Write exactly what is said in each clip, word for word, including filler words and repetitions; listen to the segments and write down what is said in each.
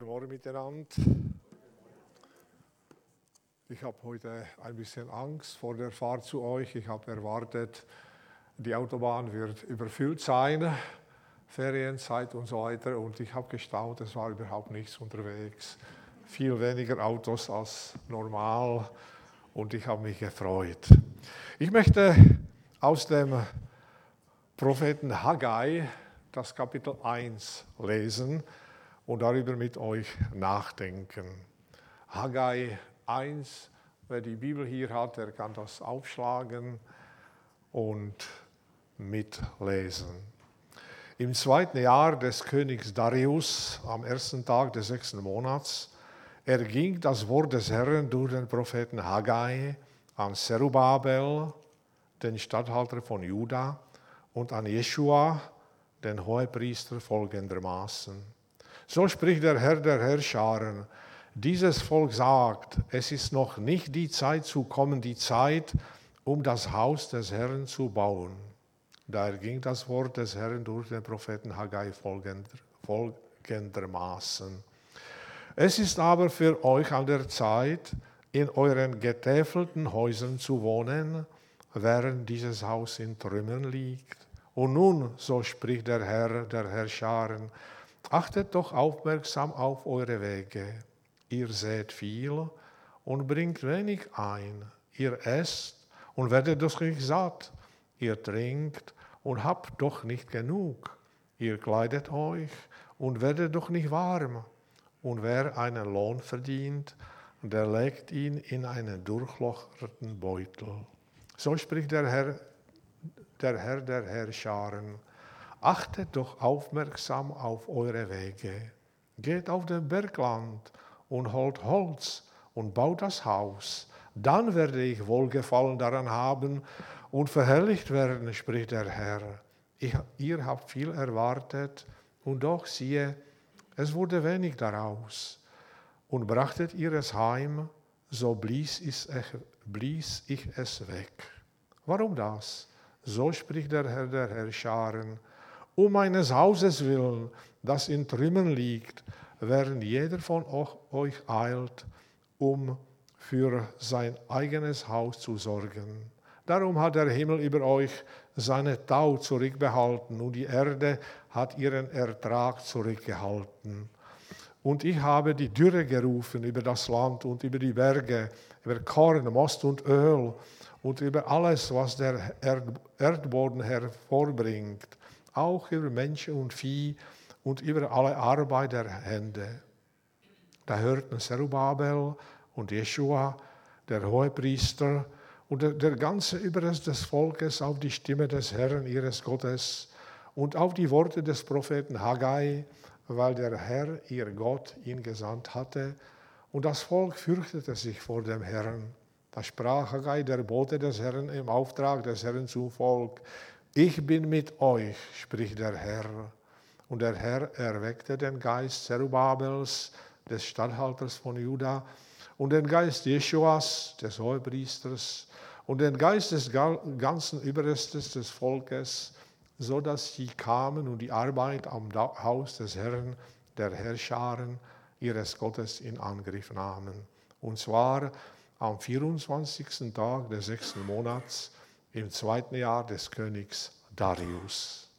Morgen miteinander. Ich habe heute ein bisschen Angst vor der Fahrt zu euch. Ich habe erwartet, die Autobahn wird überfüllt sein, Ferienzeit und so weiter. Und ich habe gestaunt, es war überhaupt nichts unterwegs. Viel weniger Autos als normal. Und ich habe mich gefreut. Ich möchte aus dem Propheten Haggai das Kapitel eins lesen und darüber mit euch nachdenken. Haggai eins, wer die Bibel hier hat, der kann das aufschlagen und mitlesen. Im zweiten Jahr des Königs Darius, am ersten Tag des sechsten Monats, erging das Wort des Herrn durch den Propheten Haggai an Zerubabel, den Statthalter von Juda, und an Jeschua, den Hohepriester, folgendermaßen. So spricht der Herr der Herrscharen: Dieses Volk sagt, es ist noch nicht die Zeit zu kommen, die Zeit, um das Haus des Herrn zu bauen. Da erging das Wort des Herrn durch den Propheten Haggai folgendermaßen. Es ist aber für euch an der Zeit, in euren getäfelten Häusern zu wohnen, während dieses Haus in Trümmern liegt. Und nun, so spricht der Herr der Herrscharen, achtet doch aufmerksam auf eure Wege. Ihr sät viel und bringt wenig ein. Ihr esst und werdet doch nicht satt. Ihr trinkt und habt doch nicht genug. Ihr kleidet euch und werdet doch nicht warm. Und wer einen Lohn verdient, der legt ihn in einen durchlocherten Beutel. So spricht der Herr, der Herr der Herrscharen. Achtet doch aufmerksam auf eure Wege. Geht auf den Bergland und holt Holz und baut das Haus. Dann werde ich Wohlgefallen daran haben und verherrlicht werden, spricht der Herr. Ich, ihr habt viel erwartet und doch siehe, es wurde wenig daraus. Und brachtet ihr es heim, so blies ich, blies ich es weg. Warum das? So spricht der Herr der Herrscharen. Um meines Hauses willen, das in Trümmern liegt, während jeder von euch eilt, um für sein eigenes Haus zu sorgen. Darum hat der Himmel über euch seine Tau zurückbehalten und die Erde hat ihren Ertrag zurückgehalten. Und ich habe die Dürre gerufen über das Land und über die Berge, über Korn, Most und Öl und über alles, was der Erdboden hervorbringt, auch über Menschen und Vieh und über alle Arbeit der Hände. Da hörten Zerubabel und Jeschua, der Hohepriester, und der, der ganze Überrest des Volkes auf die Stimme des Herrn, ihres Gottes, und auf die Worte des Propheten Haggai, weil der Herr, ihr Gott, ihn gesandt hatte. Und das Volk fürchtete sich vor dem Herrn. Da sprach Haggai, der Bote des Herrn, im Auftrag des Herrn zum Volk: Ich bin mit euch, spricht der Herr. Und der Herr erweckte den Geist Zerubabels, des Statthalters von Juda, und den Geist Jeschuas, des Hohepriesters, und den Geist des ganzen Überrestes des Volkes, so dass sie kamen und die Arbeit am Haus des Herrn, der Herrscharen, ihres Gottes in Angriff nahmen. Und zwar am vierundzwanzigsten Tag des sechsten Monats, im zweiten Jahr des Königs Darius.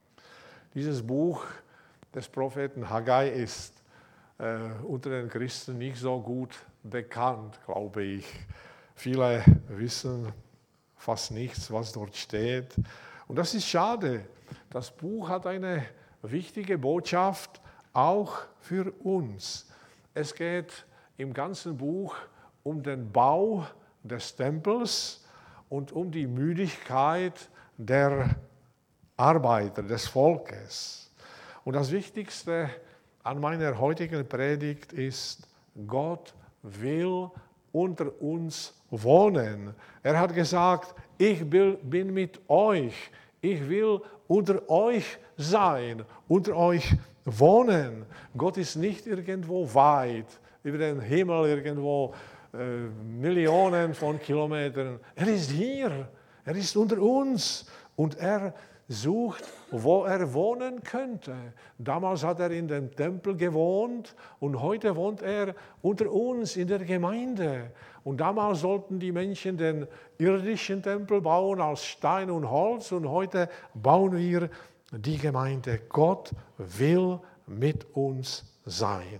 Dieses Buch des Propheten Haggai ist äh, unter den Christen nicht so gut bekannt, glaube ich. Viele wissen fast nichts, was dort steht. Und das ist schade. Das Buch hat eine wichtige Botschaft, auch für uns. Es geht im ganzen Buch um den Bau des Tempels und um die Müdigkeit der Arbeiter, des Volkes. Und das Wichtigste an meiner heutigen Predigt ist, Gott will unter uns wohnen. Er hat gesagt, ich bin mit euch, ich will unter euch sein, unter euch wohnen. Gott ist nicht irgendwo weit, über den Himmel irgendwo, äh, Millionen von Kilometern. Er ist hier, er ist unter uns und er sucht, wo er wohnen könnte. Damals hat er in dem Tempel gewohnt und heute wohnt er unter uns in der Gemeinde. Und damals sollten die Menschen den irdischen Tempel bauen aus Stein und Holz und heute bauen wir die Gemeinde. Gott will mit uns sein.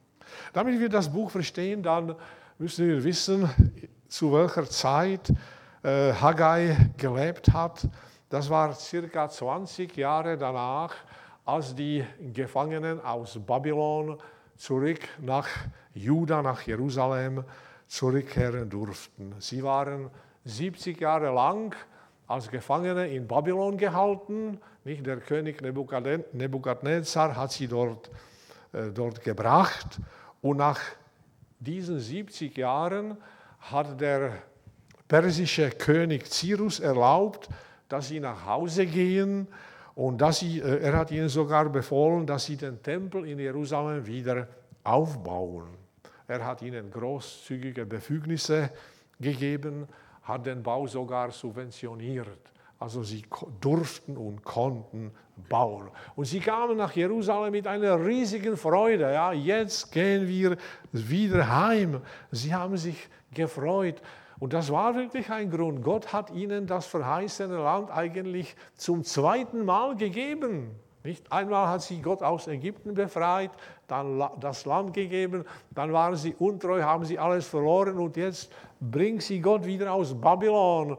Damit wir das Buch verstehen, dann müssen wir wissen, zu welcher Zeit äh, Haggai gelebt hat. Das war circa zwanzig Jahre danach, als die Gefangenen aus Babylon zurück nach Juda, nach Jerusalem zurückkehren durften. Sie waren siebzig Jahre lang als Gefangene in Babylon gehalten. Nicht der König Nebukadnezar hat sie dort, äh, dort gebracht. Und nach diesen siebzig Jahren hat der persische König Cyrus erlaubt, dass sie nach Hause gehen und dass sie, er hat ihnen sogar befohlen, dass sie den Tempel in Jerusalem wieder aufbauen. Er hat ihnen großzügige Befugnisse gegeben, hat den Bau sogar subventioniert. Also sie durften und konnten bauen. Und sie kamen nach Jerusalem mit einer riesigen Freude. Ja, jetzt gehen wir wieder heim. Sie haben sich gefreut. Und das war wirklich ein Grund. Gott hat ihnen das verheißene Land eigentlich zum zweiten Mal gegeben. Nicht einmal hat sie Gott aus Ägypten befreit, dann das Land gegeben, dann waren sie untreu, haben sie alles verloren und jetzt bringt sie Gott wieder aus Babylon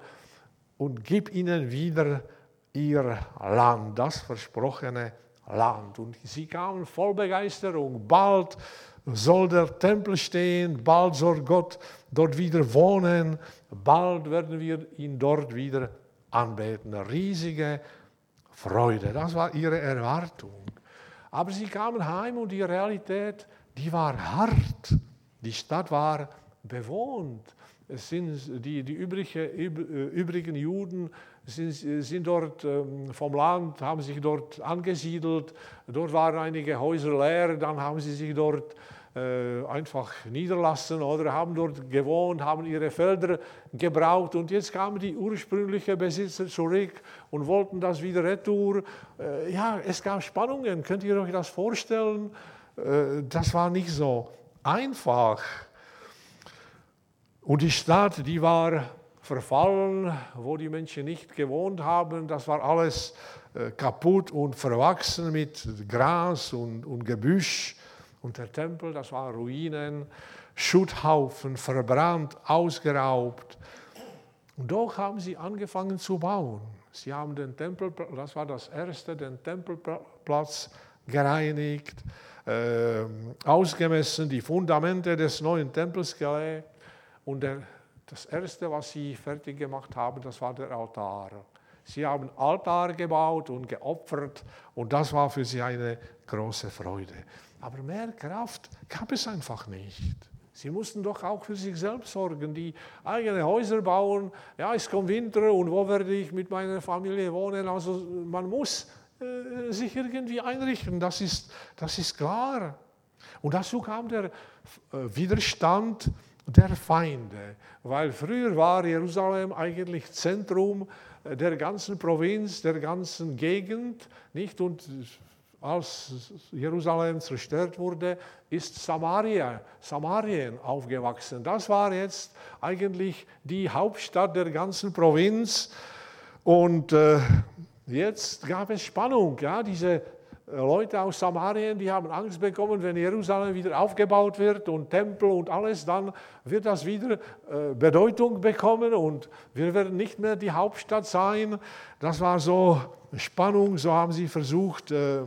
und gibt ihnen wieder ihr Land, das versprochene Land. Und sie kamen voll Begeisterung. Bald soll der Tempel stehen, bald soll Gott dort wieder wohnen, bald werden wir ihn dort wieder anbeten. Eine riesige Freude, das war ihre Erwartung. Aber sie kamen heim und die Realität, die war hart. Die Stadt war bewohnt. Es sind die, die übrige, übrigen Juden sind, sind dort vom Land, haben sich dort angesiedelt. Dort waren einige Häuser leer, dann haben sie sich dort äh, einfach niederlassen oder haben dort gewohnt, haben ihre Felder gebraucht. Und jetzt kamen die ursprünglichen Besitzer zurück und wollten das wieder retour. Äh, ja, es gab Spannungen, könnt ihr euch das vorstellen? Äh, das war nicht so einfach. Und die Stadt, die war verfallen, wo die Menschen nicht gewohnt haben. Das war alles äh, kaputt und verwachsen mit Gras und, und Gebüsch. Und der Tempel, das waren Ruinen, Schutthaufen, verbrannt, ausgeraubt. Und doch haben sie angefangen zu bauen. Sie haben den Tempel, das war das erste, den Tempelplatz gereinigt, äh, ausgemessen, die Fundamente des neuen Tempels gelegt. Und der, das Erste, was sie fertig gemacht haben, das war der Altar. Sie haben Altar gebaut und geopfert und das war für sie eine große Freude. Aber mehr Kraft gab es einfach nicht. Sie mussten doch auch für sich selbst sorgen, die eigene Häuser bauen. Ja, es kommt Winter und wo werde ich mit meiner Familie wohnen? Also man muss äh, sich irgendwie einrichten, das ist, das ist klar. Und dazu kam der äh, Widerstand der Feinde, weil früher war Jerusalem eigentlich Zentrum der ganzen Provinz, der ganzen Gegend, nicht? Und als Jerusalem zerstört wurde, ist Samaria, Samarien aufgewachsen. Das war jetzt eigentlich die Hauptstadt der ganzen Provinz. Und äh, jetzt gab es Spannung. Ja? Diese Leute aus Samarien, die haben Angst bekommen, wenn Jerusalem wieder aufgebaut wird und Tempel und alles, dann wird das wieder äh, Bedeutung bekommen und wir werden nicht mehr die Hauptstadt sein. Das war so Spannung, so haben sie versucht, äh, äh,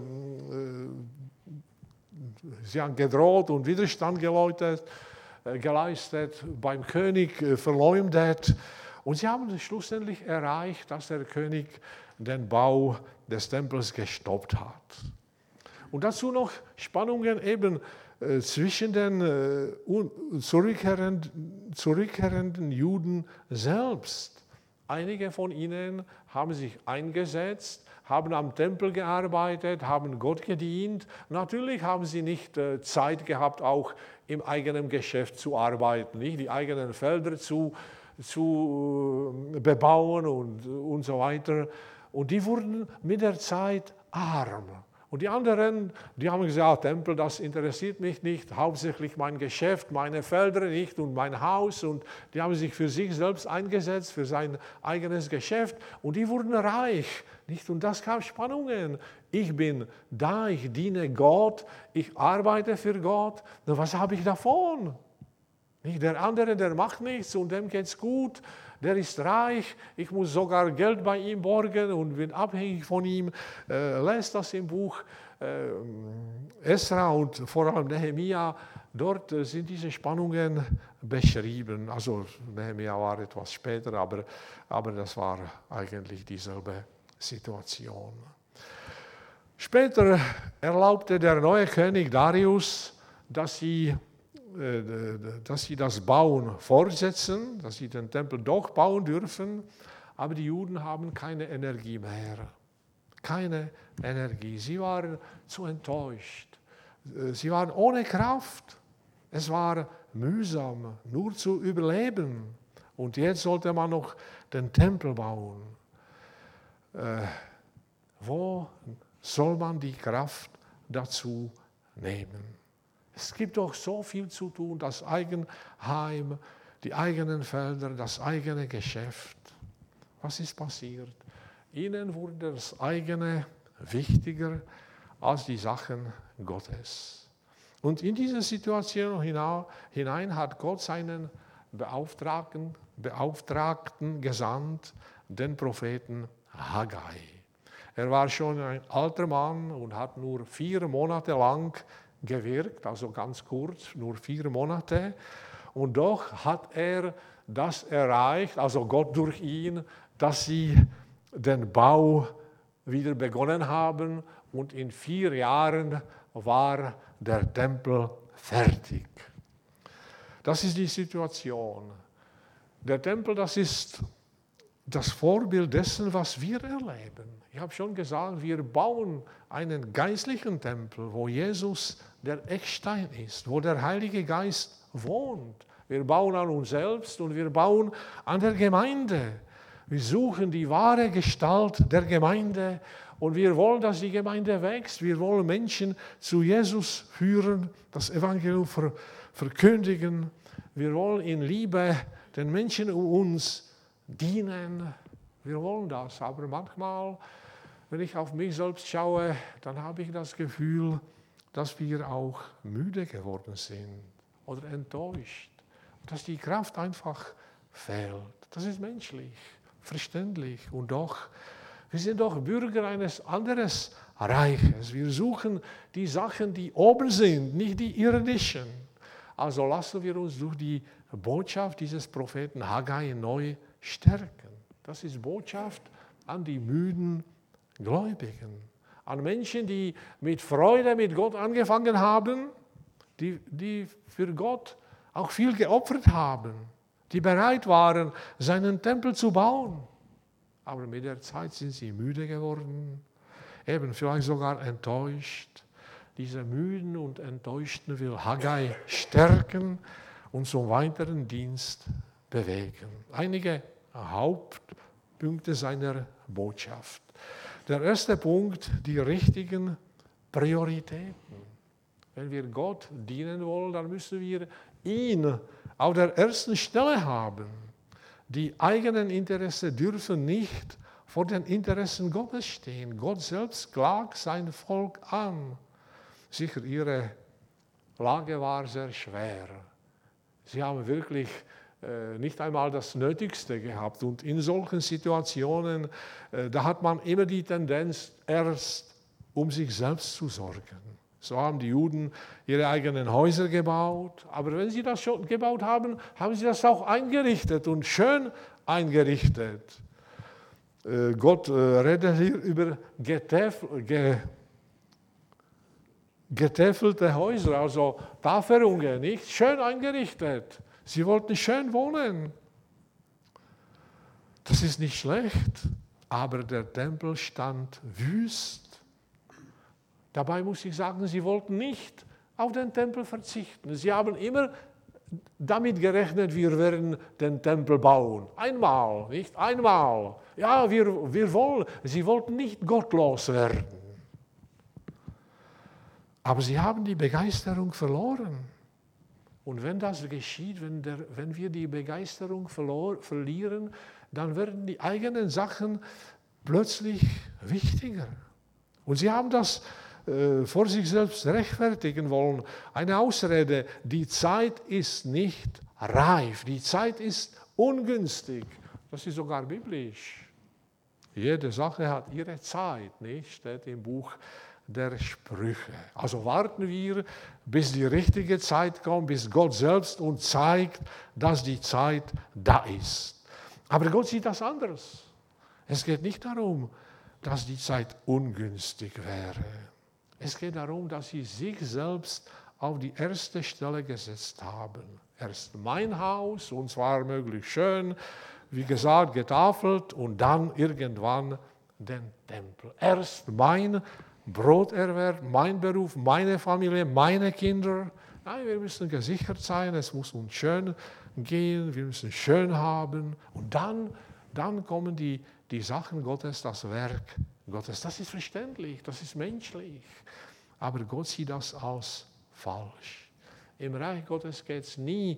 sie haben gedroht und Widerstand geläutet, äh, geleistet, beim König äh, verleumdet und sie haben schlussendlich erreicht, dass der König den Bau des Tempels gestoppt hat. Und dazu noch Spannungen eben äh, zwischen den äh, zurückkehrenden, zurückkehrenden Juden selbst. Einige von ihnen haben sich eingesetzt, haben am Tempel gearbeitet, haben Gott gedient. Natürlich haben sie nicht äh, Zeit gehabt, auch im eigenen Geschäft zu arbeiten, nicht? Die eigenen Felder zu, zu äh, bebauen und, und so weiter. Und die wurden mit der Zeit arm. Und die anderen, die haben gesagt, Tempel, das interessiert mich nicht, hauptsächlich mein Geschäft, meine Felder nicht und mein Haus. Und die haben sich für sich selbst eingesetzt, für sein eigenes Geschäft. Und die wurden reich. Nicht? Und das gab Spannungen. Ich bin da, ich diene Gott, ich arbeite für Gott. Na, was habe ich davon? Nicht? Der andere, der macht nichts und dem geht es gut. Der ist reich, ich muss sogar Geld bei ihm borgen und bin abhängig von ihm. Äh, lest das im Buch äh, Esra und vor allem Nehemia. Dort äh, sind diese Spannungen beschrieben. Also Nehemia war etwas später, aber, aber das war eigentlich dieselbe Situation. Später erlaubte der neue König Darius, dass sie dass sie das Bauen fortsetzen, dass sie den Tempel doch bauen dürfen, aber die Juden haben keine Energie mehr. Keine Energie. Sie waren zu enttäuscht. Sie waren ohne Kraft. Es war mühsam, nur zu überleben. Und jetzt sollte man noch den Tempel bauen. Äh, wo soll man die Kraft dazu nehmen? Es gibt doch so viel zu tun, das Eigenheim, die eigenen Felder, das eigene Geschäft. Was ist passiert? Ihnen wurde das eigene wichtiger als die Sachen Gottes. Und in diese Situation hinein hat Gott seinen Beauftragten, Beauftragten gesandt, den Propheten Haggai. Er war schon ein alter Mann und hat nur vier Monate lang gewirkt, also ganz kurz, nur vier Monate. Und doch hat er das erreicht, also Gott durch ihn, dass sie den Bau wieder begonnen haben und in vier Jahren war der Tempel fertig. Das ist die Situation. Der Tempel, das ist das Vorbild dessen, was wir erleben. Ich habe schon gesagt, wir bauen einen geistlichen Tempel, wo Jesus der Eckstein ist, wo der Heilige Geist wohnt. Wir bauen an uns selbst und wir bauen an der Gemeinde. Wir suchen die wahre Gestalt der Gemeinde und wir wollen, dass die Gemeinde wächst. Wir wollen Menschen zu Jesus führen, das Evangelium verkündigen. Wir wollen in Liebe den Menschen um uns dienen. Wir wollen das, aber manchmal, wenn ich auf mich selbst schaue, dann habe ich das Gefühl, dass wir auch müde geworden sind oder enttäuscht, dass die Kraft einfach fehlt. Das ist menschlich, verständlich und doch, wir sind doch Bürger eines anderen Reiches. Wir suchen die Sachen, die oben sind, nicht die irdischen. Also lassen wir uns durch die Botschaft dieses Propheten Haggai neu stärken. Das ist Botschaft an die müden Gläubigen. An Menschen, die mit Freude mit Gott angefangen haben, die, die für Gott auch viel geopfert haben, die bereit waren, seinen Tempel zu bauen. Aber mit der Zeit sind sie müde geworden, eben vielleicht sogar enttäuscht. Diese müden und enttäuschten will Haggai stärken und zum weiteren Dienst bewegen. Einige Hauptpunkte seiner Botschaft. Der erste Punkt, die richtigen Prioritäten. Wenn wir Gott dienen wollen, dann müssen wir ihn auf der ersten Stelle haben. Die eigenen Interessen dürfen nicht vor den Interessen Gottes stehen. Gott selbst klagt sein Volk an. Sicher, ihre Lage war sehr schwer. Sie haben wirklich nicht einmal das Nötigste gehabt. Und in solchen Situationen, da hat man immer die Tendenz, erst um sich selbst zu sorgen. So haben die Juden ihre eigenen Häuser gebaut. Aber wenn sie das schon gebaut haben, haben sie das auch eingerichtet und schön eingerichtet. Gott redet hier über getäfelte Häuser, also Taferungen, nicht schön eingerichtet. Sie wollten schön wohnen. Das ist nicht schlecht, aber der Tempel stand wüst. Dabei muss ich sagen, sie wollten nicht auf den Tempel verzichten. Sie haben immer damit gerechnet, wir werden den Tempel bauen. Einmal, nicht? Einmal. Ja, wir, wir wollen, sie wollten nicht gottlos werden. Aber sie haben die Begeisterung verloren. Und wenn das geschieht, wenn, der, wenn wir die Begeisterung verlor, verlieren, dann werden die eigenen Sachen plötzlich wichtiger. Und sie haben das äh, vor sich selbst rechtfertigen wollen. Eine Ausrede, die Zeit ist nicht reif, die Zeit ist ungünstig. Das ist sogar biblisch. Jede Sache hat ihre Zeit, nicht? Steht im Buch der Sprüche. Also warten wir, bis die richtige Zeit kommt, bis Gott selbst uns zeigt, dass die Zeit da ist. Aber Gott sieht das anders. Es geht nicht darum, dass die Zeit ungünstig wäre. Es geht darum, dass sie sich selbst auf die erste Stelle gesetzt haben. Erst mein Haus, und zwar möglichst schön, wie gesagt, getafelt, und dann irgendwann den Tempel. Erst mein Broterwerb, mein Beruf, meine Familie, meine Kinder. Nein, wir müssen gesichert sein, es muss uns schön gehen, wir müssen schön haben. Und dann, dann kommen die, die Sachen Gottes, das Werk Gottes. Das ist verständlich, das ist menschlich. Aber Gott sieht das als falsch. Im Reich Gottes geht es nie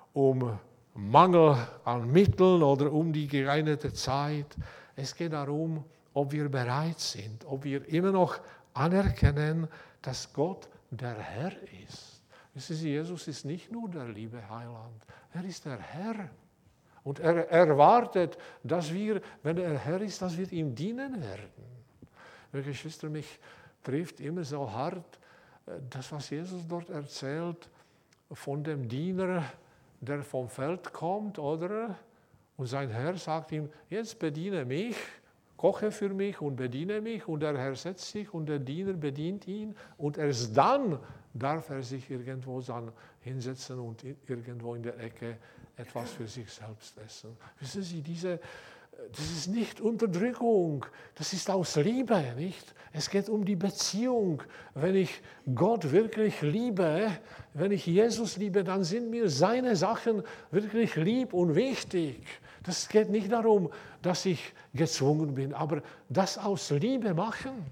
um Mangel an Mitteln oder um die geeignete Zeit. Es geht darum, ob wir bereit sind, ob wir immer noch anerkennen, dass Gott der Herr ist. Wissen Sie, Jesus ist nicht nur der liebe Heiland, er ist der Herr. Und er erwartet, dass wir, wenn er Herr ist, dass wir ihm dienen werden. Meine Geschwister, mich trifft immer so hart, das, was Jesus dort erzählt, von dem Diener, der vom Feld kommt, oder? Und sein Herr sagt ihm, jetzt bediene mich, koche für mich und bediene mich, und der Herr setzt sich und der Diener bedient ihn, und erst dann darf er sich irgendwo dann hinsetzen und irgendwo in der Ecke etwas für sich selbst essen. Wissen Sie, diese, das ist nicht Unterdrückung, das ist aus Liebe, nicht? Es geht um die Beziehung. Wenn ich Gott wirklich liebe, wenn ich Jesus liebe, dann sind mir seine Sachen wirklich lieb und wichtig. Das geht nicht darum, dass ich gezwungen bin, aber das aus Liebe machen.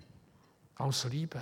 Aus Liebe.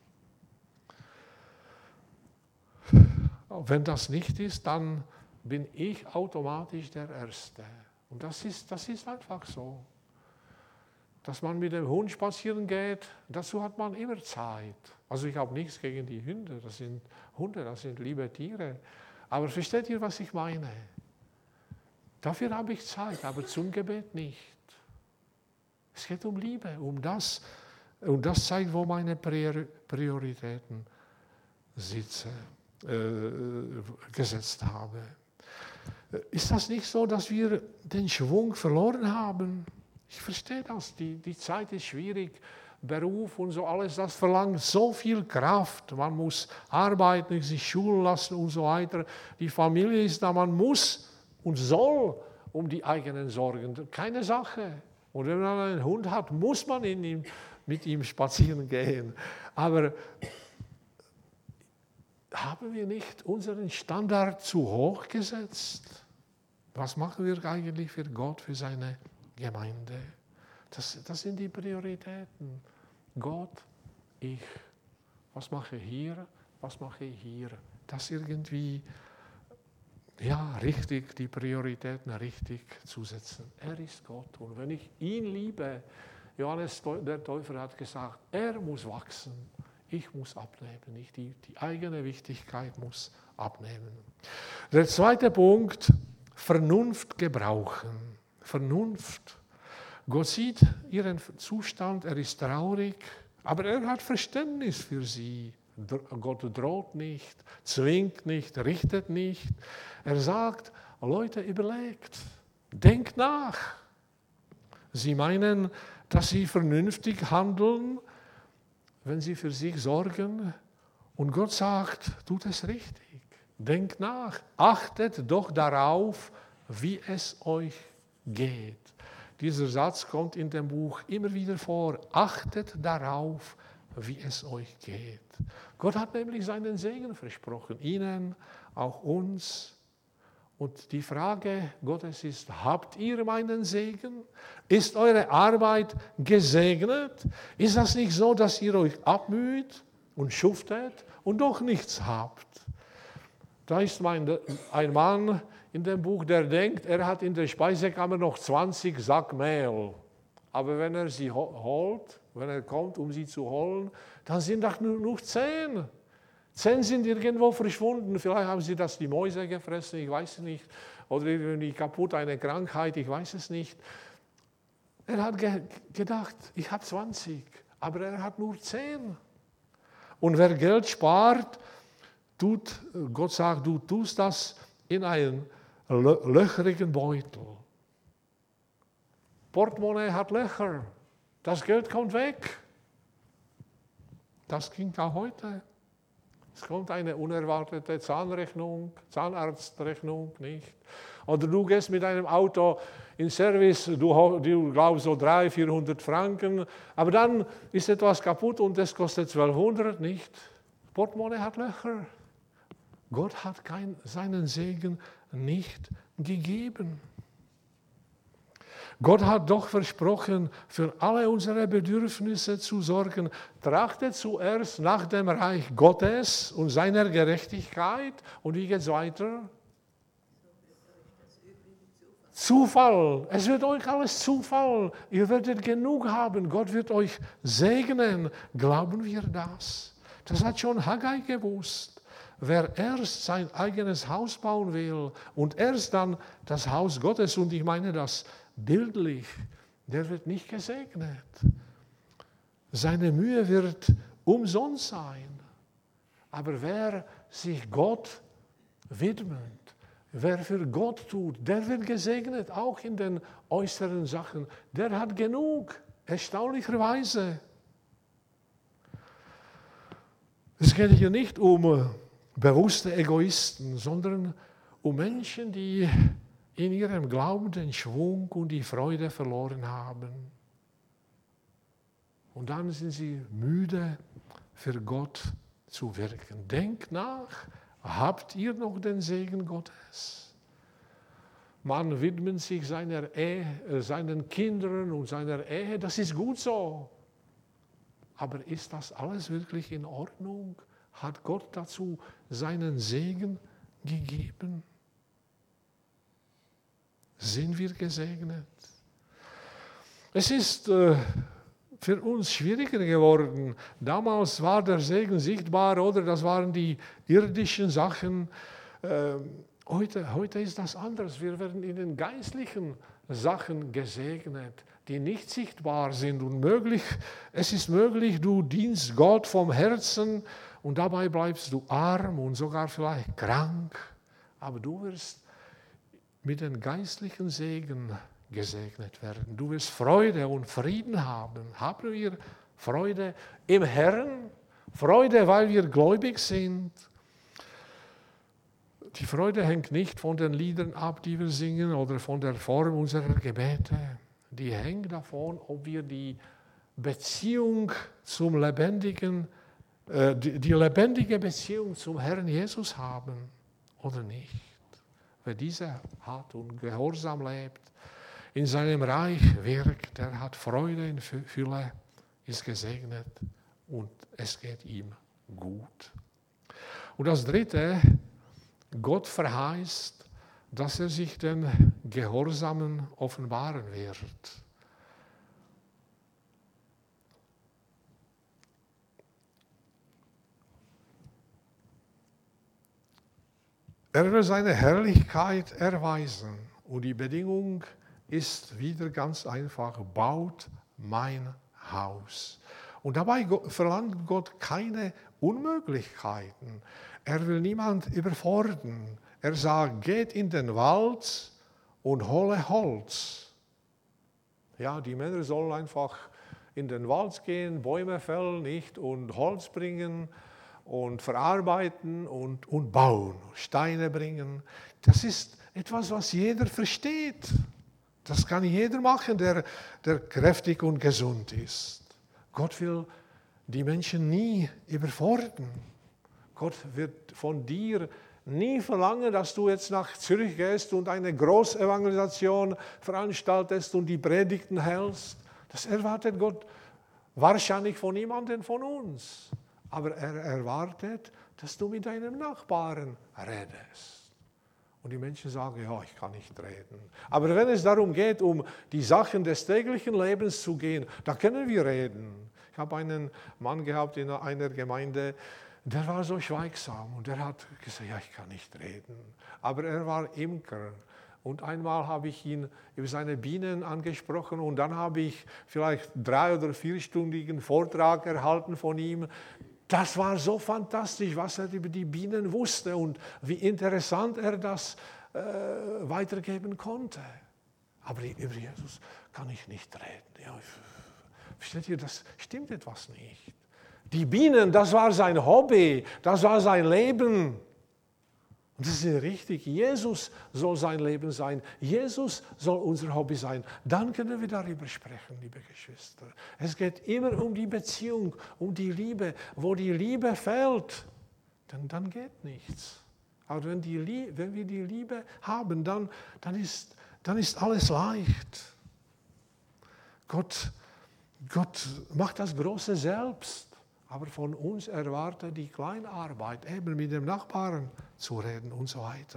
Wenn das nicht ist, dann bin ich automatisch der Erste. Und das ist, das ist einfach so. Dass man mit dem Hund spazieren geht, dazu hat man immer Zeit. Also ich habe nichts gegen die Hunde, das sind Hunde, das sind liebe Tiere. Aber versteht ihr, was ich meine? Dafür habe ich Zeit, aber zum Gebet nicht. Es geht um Liebe, um das. Und das zeigt, wo meine Prioritäten sitze, äh, gesetzt habe. Ist das nicht so, dass wir den Schwung verloren haben? Ich verstehe das, die, die Zeit ist schwierig, Beruf und so alles, das verlangt so viel Kraft. Man muss arbeiten, sich schulen lassen und so weiter. Die Familie ist da, man muss und soll um die eigenen sorgen. Keine Sache. Und wenn man einen Hund hat, muss man in ihm, mit ihm spazieren gehen. Aber haben wir nicht unseren Standard zu hoch gesetzt? Was machen wir eigentlich für Gott, für seine Gemeinde? Das, das sind die Prioritäten. Gott, ich. Was mache ich hier? Was mache ich hier? Das irgendwie, ja, richtig, die Prioritäten richtig zu setzen. Er ist Gott. Und wenn ich ihn liebe, Johannes der Täufer hat gesagt, er muss wachsen. Ich muss abnehmen, nicht die, die eigene Wichtigkeit muss abnehmen. Der zweite Punkt, Vernunft gebrauchen. Vernunft. Gott sieht ihren Zustand, er ist traurig, aber er hat Verständnis für sie. Gott droht nicht, zwingt nicht, richtet nicht. Er sagt, Leute, überlegt, denkt nach. Sie meinen, dass sie vernünftig handeln, wenn sie für sich sorgen, und Gott sagt, tut es richtig, denkt nach, achtet doch darauf, wie es euch geht. Dieser Satz kommt in dem Buch immer wieder vor, achtet darauf, wie es euch geht. Gott hat nämlich seinen Segen versprochen, Ihnen, auch uns. Und die Frage Gottes ist, habt ihr meinen Segen? Ist eure Arbeit gesegnet? Ist das nicht so, dass ihr euch abmüht und schuftet und doch nichts habt? Da ist mein, ein Mann in dem Buch, der denkt, er hat in der Speisekammer noch zwanzig Sack Mehl. Aber wenn er sie holt, wenn er kommt, um sie zu holen, dann sind das nur noch zehn. Zehn sind irgendwo verschwunden. Vielleicht haben sie das die Mäuse gefressen, ich weiß es nicht. Oder irgendwie kaputt, eine Krankheit, ich weiß es nicht. Er hat ge gedacht, ich habe zwanzig, aber er hat nur zehn. Und wer Geld spart, tut, Gott sagt, du tust das in einen löcherigen Beutel. Portemonnaie hat Löcher. Das Geld kommt weg. Das ging auch heute. Es kommt eine unerwartete Zahnrechnung, Zahnarztrechnung, nicht? Oder du gehst mit einem Auto in Service, du, du glaubst so dreihundert, vierhundert Franken, aber dann ist etwas kaputt und es kostet zwölfhundert, nicht? Portemonnaie hat Löcher. Gott hat kein, seinen Segen nicht gegeben. Gott hat doch versprochen, für alle unsere Bedürfnisse zu sorgen. Trachtet zuerst nach dem Reich Gottes und seiner Gerechtigkeit. Und wie geht es weiter? Zufall. Es wird euch alles zufallen. Ihr werdet genug haben. Gott wird euch segnen. Glauben wir das? Das hat schon Haggai gewusst. Wer erst sein eigenes Haus bauen will und erst dann das Haus Gottes, und ich meine das bildlich, der wird nicht gesegnet. Seine Mühe wird umsonst sein. Aber wer sich Gott widmet, wer für Gott tut, der wird gesegnet, auch in den äußeren Sachen. Der hat genug, erstaunlicherweise. Es geht hier nicht um bewusste Egoisten, sondern um Menschen, die in ihrem Glauben den Schwung und die Freude verloren haben. Und dann sind sie müde, für Gott zu wirken. Denkt nach, habt ihr noch den Segen Gottes? Man widmet sich seiner Ehe, seinen Kindern und seiner Ehe, das ist gut so. Aber ist das alles wirklich in Ordnung? Hat Gott dazu seinen Segen gegeben? Sind wir gesegnet? Es ist äh, für uns schwieriger geworden. Damals war der Segen sichtbar, oder? Das waren die irdischen Sachen. Äh, heute, heute ist das anders. Wir werden in den geistlichen Sachen gesegnet, die nicht sichtbar sind. Und möglich, es ist möglich, du dienst Gott vom Herzen und dabei bleibst du arm und sogar vielleicht krank. Aber du wirst mit dem geistlichen Segen gesegnet werden. Du wirst Freude und Frieden haben. Haben wir Freude im Herrn? Freude, weil wir gläubig sind? Die Freude hängt nicht von den Liedern ab, die wir singen, oder von der Form unserer Gebete. Die hängt davon, ob wir die Beziehung zum lebendigen, äh, die, die lebendige Beziehung zum Herrn Jesus haben oder nicht. Wer diese hat und gehorsam lebt, in seinem Reich wirkt, der hat Freude in Fülle, ist gesegnet und es geht ihm gut. Und das Dritte, Gott verheißt, dass er sich den Gehorsamen offenbaren wird. Er will seine Herrlichkeit erweisen und die Bedingung ist wieder ganz einfach, baut mein Haus. Und dabei verlangt Gott keine Unmöglichkeiten. Er will niemand überfordern. Er sagt, geht in den Wald und hole Holz. Ja, die Männer sollen einfach in den Wald gehen, Bäume fällen, nicht, und Holz bringen und verarbeiten und, und bauen, Steine bringen. Das ist etwas, was jeder versteht. Das kann jeder machen, der, der kräftig und gesund ist. Gott will die Menschen nie überfordern. Gott wird von dir nie verlangen, dass du jetzt nach Zürich gehst und eine Großevangelisation veranstaltest und die Predigten hältst. Das erwartet Gott wahrscheinlich von niemandem von uns. Aber er erwartet, dass du mit deinem Nachbarn redest. Und die Menschen sagen, ja, ich kann nicht reden. Aber wenn es darum geht, um die Sachen des täglichen Lebens zu gehen, da können wir reden. Ich habe einen Mann gehabt in einer Gemeinde, der war so schweigsam und der hat gesagt, ja, ich kann nicht reden. Aber er war Imker. Und einmal habe ich ihn über seine Bienen angesprochen und dann habe ich vielleicht drei- oder vierstündigen Vortrag erhalten von ihm. Das war so fantastisch, was er über die Bienen wusste und wie interessant er das äh, weitergeben konnte. Aber über Jesus kann ich nicht reden. Ja, versteht ihr, das stimmt etwas nicht. Die Bienen, das war sein Hobby, das war sein Leben. Und das ist richtig. Jesus soll sein Leben sein. Jesus soll unser Hobby sein. Dann können wir darüber sprechen, liebe Geschwister. Es geht immer um die Beziehung, um die Liebe. Wo die Liebe fehlt, dann, dann geht nichts. Aber wenn, die, wenn wir die Liebe haben, dann, dann, ist, dann ist alles leicht. Gott, Gott macht das Große selbst. Aber von uns erwartet die Kleinarbeit, eben mit dem Nachbarn zu reden und so weiter.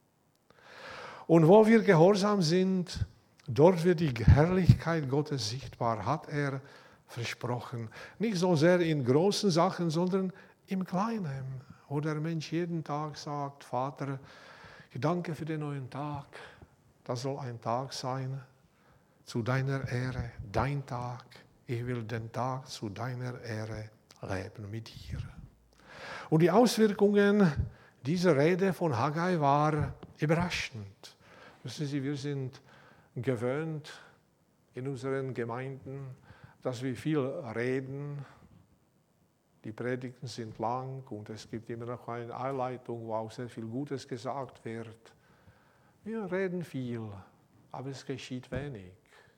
Und wo wir gehorsam sind, dort wird die Herrlichkeit Gottes sichtbar, hat er versprochen. Nicht so sehr in großen Sachen, sondern im Kleinen, wo der Mensch jeden Tag sagt, Vater, ich danke für den neuen Tag. Das soll ein Tag sein zu deiner Ehre, dein Tag. Ich will den Tag zu deiner Ehre leben mit dir. Und die Auswirkungen dieser Rede von Haggai war überraschend. Wissen Sie, wir sind gewöhnt in unseren Gemeinden, dass wir viel reden. Die Predigten sind lang und es gibt immer noch eine Einleitung, wo auch sehr viel Gutes gesagt wird. Wir reden viel, aber es geschieht wenig.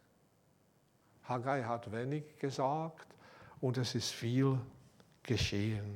Haggai hat wenig gesagt und es ist viel geschehen.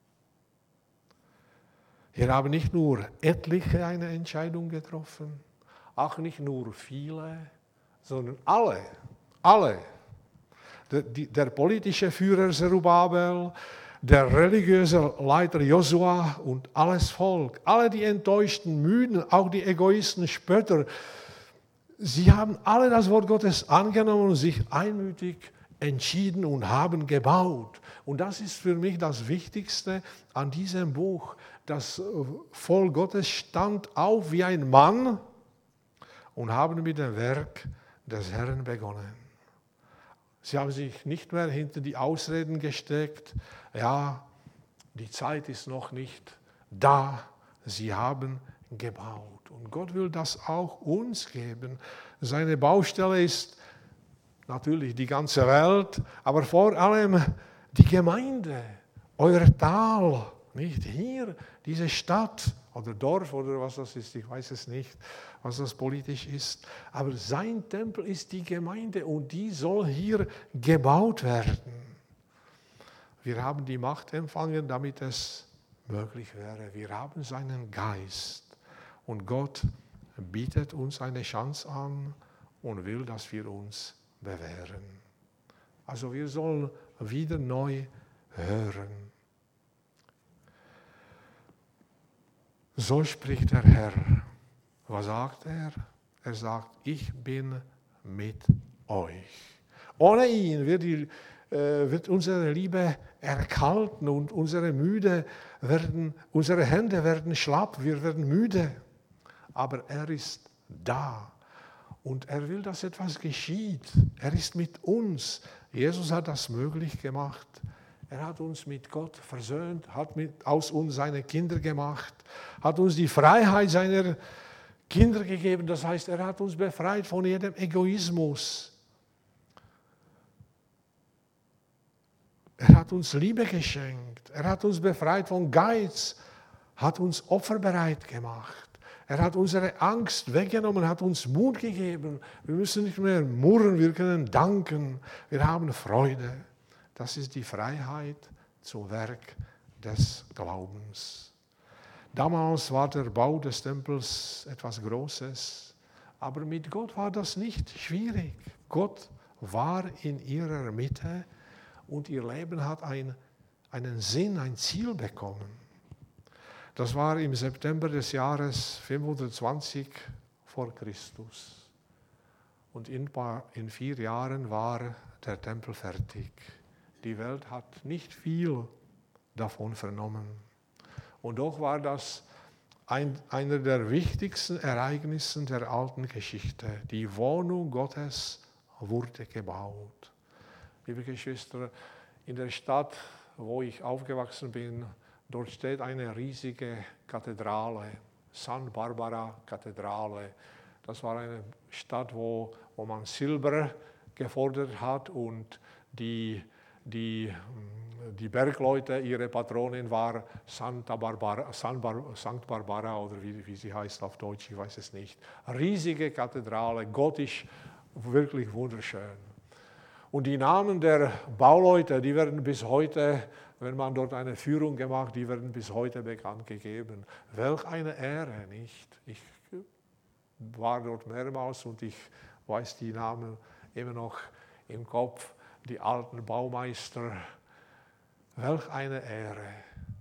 Wir haben nicht nur etliche eine Entscheidung getroffen, auch nicht nur viele, sondern alle, alle. Der, die, der politische Führer Zerubabel, der religiöse Leiter Josua und alles Volk, alle die Enttäuschten, Müden, auch die Egoisten, Spötter, sie haben alle das Wort Gottes angenommen und sich einmütig entschieden und haben gebaut. Und das ist für mich das Wichtigste an diesem Buch. Das Volk Gottes stand auf wie ein Mann und haben mit dem Werk des Herrn begonnen. Sie haben sich nicht mehr hinter die Ausreden gesteckt, ja, die Zeit ist noch nicht da. Sie haben gebaut. Und Gott will das auch uns geben. Seine Baustelle ist natürlich die ganze Welt, aber vor allem die Gemeinde, euer Tal, nicht hier, diese Stadt oder Dorf oder was das ist, ich weiß es nicht, was das politisch ist. Aber sein Tempel ist die Gemeinde und die soll hier gebaut werden. Wir haben die Macht empfangen, damit es möglich wäre. Wir haben seinen Geist und Gott bietet uns eine Chance an und will, dass wir uns bewähren. Also wir sollen wieder neu hören. So spricht der Herr. Was sagt er? Er sagt, ich bin mit euch. Ohne ihn wird, die, äh, wird unsere Liebe erkalten und unsere, müde werden, unsere Hände werden schlapp, wir werden müde. Aber er ist da. Und er will, dass etwas geschieht. Er ist mit uns. Jesus hat das möglich gemacht. Er hat uns mit Gott versöhnt, hat mit, aus uns seine Kinder gemacht, hat uns die Freiheit seiner Kinder gegeben. Das heißt, er hat uns befreit von jedem Egoismus. Er hat uns Liebe geschenkt. Er hat uns befreit von Geiz, hat uns opferbereit gemacht. Er hat unsere Angst weggenommen, hat uns Mut gegeben. Wir müssen nicht mehr murren, wir können danken. Wir haben Freude. Das ist die Freiheit zum Werk des Glaubens. Damals war der Bau des Tempels etwas Großes, aber mit Gott war das nicht schwierig. Gott war in ihrer Mitte und ihr Leben hat ein, einen Sinn, ein Ziel bekommen. Das war im September des Jahres fünfhundertzwanzig vor Christus. Und in, in vier Jahren war der Tempel fertig. Die Welt hat nicht viel davon vernommen. Und doch war das ein, einer der wichtigsten Ereignisse der alten Geschichte. Die Wohnung Gottes wurde gebaut. Liebe Geschwister, in der Stadt, wo ich aufgewachsen bin, dort steht eine riesige Kathedrale, Santa Barbara Kathedrale. Das war eine Stadt, wo, wo man Silber gefordert hat und die, die, die Bergleute, ihre Patronin war Santa Barbara, Sankt Barbara oder wie, wie sie heißt auf Deutsch, ich weiß es nicht. Riesige Kathedrale, gotisch, wirklich wunderschön. Und die Namen der Bauleute, die werden bis heute, wenn man dort eine Führung gemacht, die werden bis heute bekannt gegeben. Welch eine Ehre, nicht? Ich war dort mehrmals und ich weiß die Namen immer noch im Kopf, die alten Baumeister. Welch eine Ehre,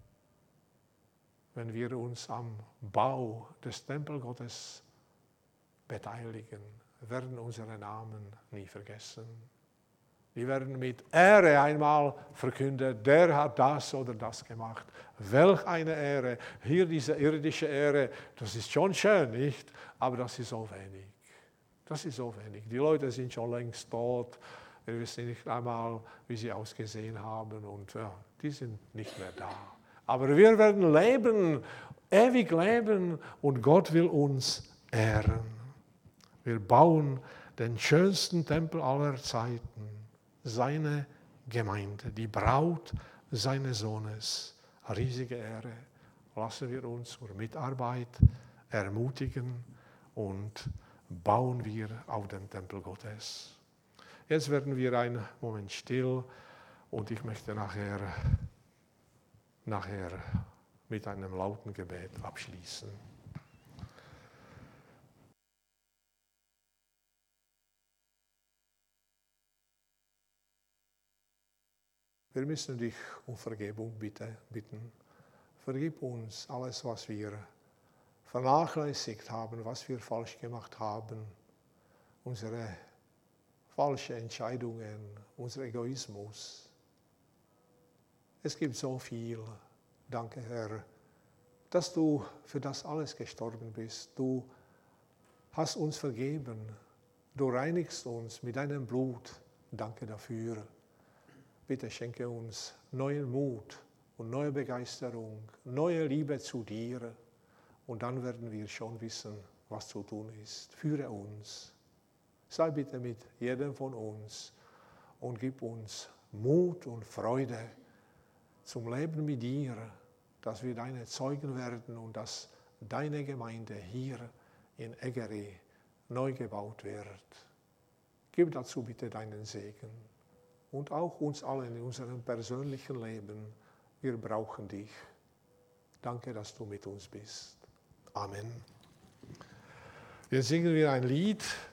wenn wir uns am Bau des Tempels Gottes beteiligen, werden unsere Namen nie vergessen. Die werden mit Ehre einmal verkündet, der hat das oder das gemacht. Welch eine Ehre. Hier diese irdische Ehre, das ist schon schön, nicht? Aber das ist so wenig. Das ist so wenig. Die Leute sind schon längst tot. Wir wissen nicht einmal, wie sie ausgesehen haben. Und ja, die sind nicht mehr da. Aber wir werden leben, ewig leben. Und Gott will uns ehren. Wir bauen den schönsten Tempel aller Zeiten. Seine Gemeinde, die Braut seines Sohnes. Riesige Ehre. Lassen wir uns zur Mitarbeit ermutigen und bauen wir auf den Tempel Gottes. Jetzt werden wir einen Moment still und ich möchte nachher, nachher mit einem lauten Gebet abschließen. Wir müssen dich um Vergebung bitte, bitten. Vergib uns alles, was wir vernachlässigt haben, was wir falsch gemacht haben, unsere falschen Entscheidungen, unser Egoismus. Es gibt so viel. Danke, Herr, dass du für das alles gestorben bist. Du hast uns vergeben. Du reinigst uns mit deinem Blut. Danke dafür. Bitte schenke uns neuen Mut und neue Begeisterung, neue Liebe zu dir. Und dann werden wir schon wissen, was zu tun ist. Führe uns. Sei bitte mit jedem von uns und gib uns Mut und Freude zum Leben mit dir, dass wir deine Zeugen werden und dass deine Gemeinde hier in Eggeri neu gebaut wird. Gib dazu bitte deinen Segen. Und auch uns allen in unserem persönlichen Leben. Wir brauchen dich. Danke, dass du mit uns bist. Amen. Jetzt singen wir ein Lied.